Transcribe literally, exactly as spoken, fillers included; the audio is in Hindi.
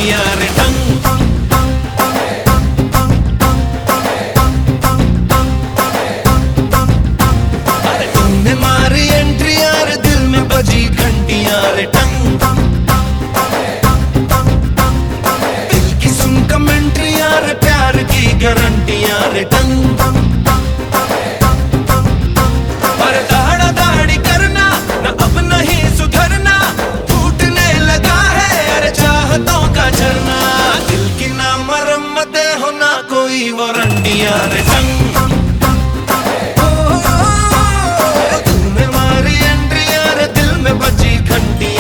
घंटियां रे टंग। अरे तुमने मारी एंट्री यार, दिल में बजी घंटियां रे टंग। दिल की सुन कमेंट्री यार, प्यार की गारंटियां रे टंग। पर दाढ़ा दाढ़ी करना न अब नहीं सुधरना, टूटने लगा है अरे चाहतों का झरना। दिल की ना मरम्मतें हो ना कोई वारंटियां रे टंग। तुमने मारी एंट्री यार, दिल में बजी घंटी